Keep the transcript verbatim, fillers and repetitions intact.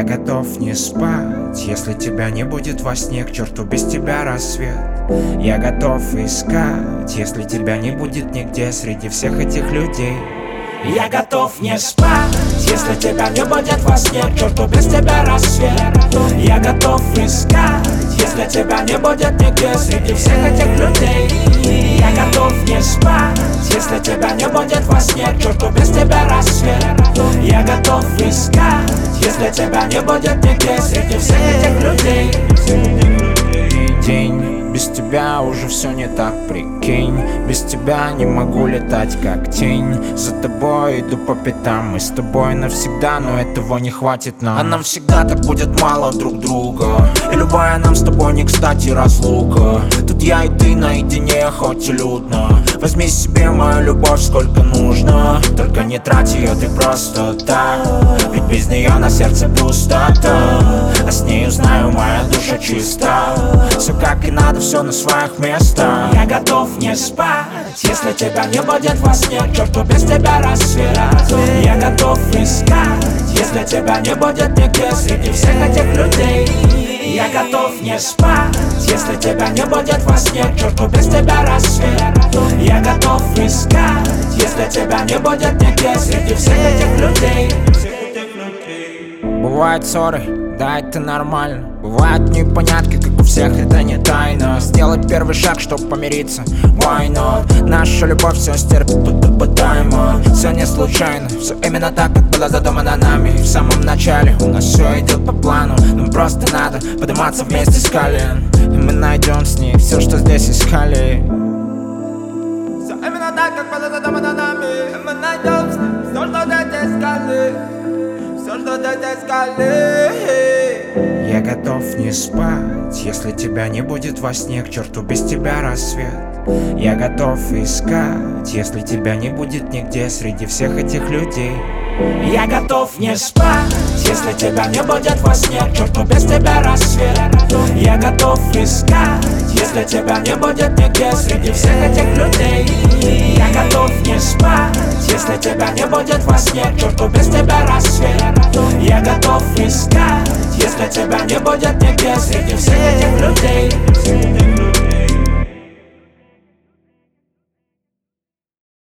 Я готов не спать, если тебя не будет во сне, к черту без тебя рассвет. Я готов искать, если тебя не будет нигде среди всех этих людей. Я готов не спать, если тебя не будет во сне, к черту без тебя рассвет. Я готов искать, если тебя не будет нигде среди всех этих людей. Я готов не спать, если тебя не будет во сне, к черту без тебя рассвет. Я готов искать, если тебя не будет нигде среди всех этих людей. День, без тебя уже все не так, прикинь. Без тебя не могу летать как тень. За тобой иду по пятам, мы с тобой навсегда, но этого не хватит нам. А нам всегда так будет мало друг друга, и любая нам с тобой не кстати разлука. Тут я и ты наедине, хоть и людно. Возьми себе мою любовь сколько нужно, только не трать ее ты просто так, ведь без нее на сердце пустота. А с нею знаю, моя душа чиста. Все как и надо, все на своих местах. Я готов не спать, если тебя не будет во сне, к черту без тебя рассвет. Я готов искать, если тебя не будет нигде среди всех этих людей. Я готов не спать, если тебя не будет во сне, к черту без тебя рассвет. Я готов искать, если тебя не будет нигде среди всех этих людей. Бывают ссоры, да, это нормально. Бывают непонятки, как у всех, это не тайна. Сделать первый шаг, чтоб помириться, why not? Наша любовь все стерпит, тут пытаемо. Все не случайно, все именно так, как было задумано нами. В самом начале у нас все идет по плану. Нам просто надо подниматься вместе с колен, и мы найдем с ней все, что здесь искали. Все именно так, как было задумано нами. И мы найдем с ней все, что здесь искали. Все, что здесь искали. Я готов не спать, если тебя не будет во сне, к черту без тебя рассвет. Я готов искать, если тебя не будет нигде среди всех этих людей. Я готов не спать, если тебя не будет во сне, к черту без тебя рассвет. Я готов искать, если тебя не будет нигде среди всех этих людей. Я готов не спать, если тебя не будет во сне, к черту без тебя рассвет. Я готов искать, если тебя не будет нигде среди всех этих людей.